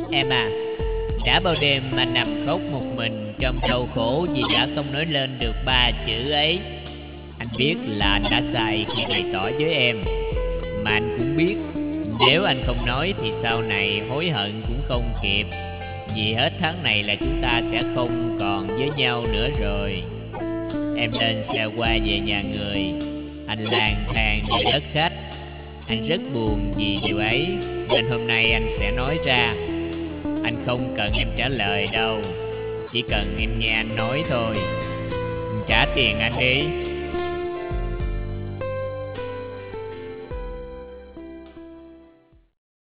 Em à, đã bao đêm anh nằm khóc một mình trong đau khổ vì đã không nói lên được ba chữ ấy. Anh biết là anh đã sai khi bày tỏ với em, mà anh cũng biết nếu anh không nói thì sau này hối hận cũng không kịp. Vì hết tháng này là chúng ta sẽ không còn với nhau nữa rồi. Em lên xe qua về nhà người, anh lang thang về đất khách. Anh rất buồn vì điều ấy, nên hôm nay anh sẽ nói ra. Anh không cần em trả lời đâu, chỉ cần em nghe anh nói thôi. Trả tiền anh đi.